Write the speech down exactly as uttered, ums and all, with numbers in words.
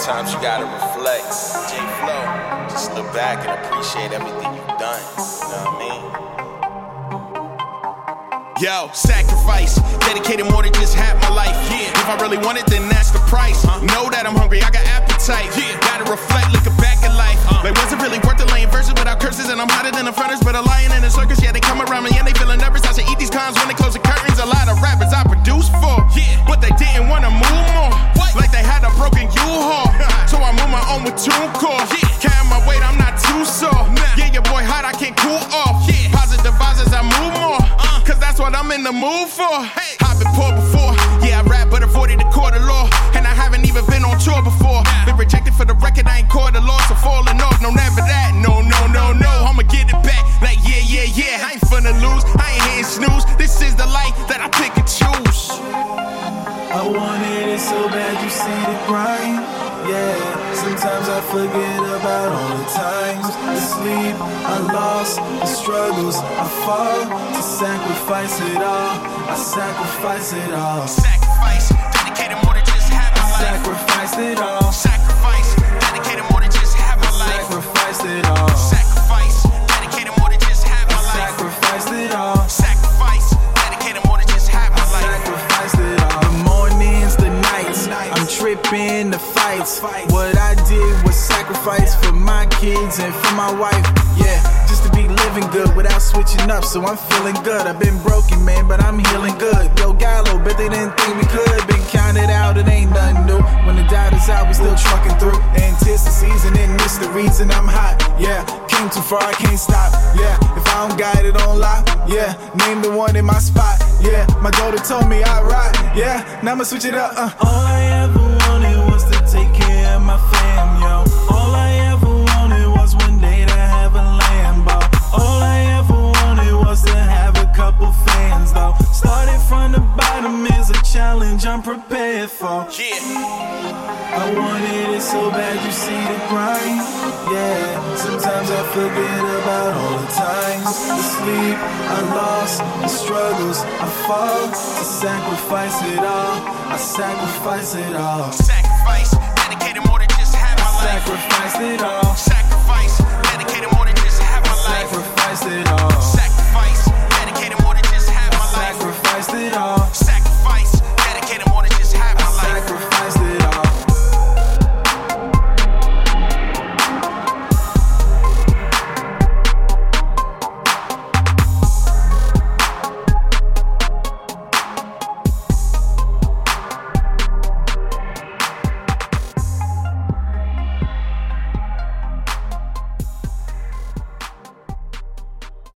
Sometimes you gotta reflect. J Flow, just look back and appreciate everything you've done. You know what I mean? Yo, sacrifice, dedicated more than just half my life. Yeah, if I really want it, then that's the price. Uh, know that I'm hungry, I got appetite. Yeah, gotta reflect, looking back at life. Uh, like, was it really worth it laying verses without curses? And I'm hotter than a furnace, but a lion in a circus. Yeah, they come around me and they feeling nervous. I should eat these clowns when they close the curtains. A lot of rappers I produced for, yeah, but they didn't wanna move more. What? Like they had a broken U-Haul. So I move my own with TuneCore. Yeah, carrying my weight, I'm not too sore. Nah. Yeah, your boy hot, I can't cool off. Yeah, positive vibes as I move more. Uh, Cause that's what I'm in the mood for. Hey. I've been poor before. Yeah, I rap, but avoided the court of law. And I haven't even been on tour before. Nah. Been rejected for the record, I ain't caught the loss. So falling off, no, never that. No, no, no, no. I'ma get it back. Like, yeah, yeah, yeah. I ain't finna lose. I ain't hitting snooze. This is the life that I pick and choose. I wanted it so bad, you see the grind. Yeah, sometimes I forget about all the times. The sleep I lost, the struggles I fought. To sacrifice it all, I sacrifice it all. Sacrifice, dedicated more than just have my life. Sacrifice it all. Sacrifice, dedicated more than just have my life. Sacrifice it all. Sacrifice, dedicated more than just have my life. Sacrifice it all. Sacrifice, dedicated more than just have my life. Sacrifice it all. The mornings, the nights, I'm tripping the fights. What I did was sacrifice for my kids and for my wife. Yeah, just to be living good without switching up, so I'm feeling good. I've been broken, man, but I'm healing good. Yo, Gallo, bet they didn't think we could. Been counted out, it ain't nothing new. When the doubt is out, we still trucking through. Anticities and then miss the reason I'm hot. Yeah, came too far, I can't stop. Yeah, if I don't got it on lock. Yeah, name the one in my spot. Yeah, my daughter told me I rock. Yeah, now I'ma switch it up. Uh. All I ever wanted was to take care of my fam, yo. All I ever wanted was one day to have a Lambo. All I ever wanted was to have a couple fans, though. Started from the bottom is a challenge I'm prepared for. Yeah, I wanted it so bad, you see the grind. Yeah, sometimes I forget about all the times. The sleep I lost, the struggles I fought. To sacrifice it all, I sacrifice it all. sacrifice, dedicated more than just have my life. Sacrifice it all. Sacrifice, dedicated more than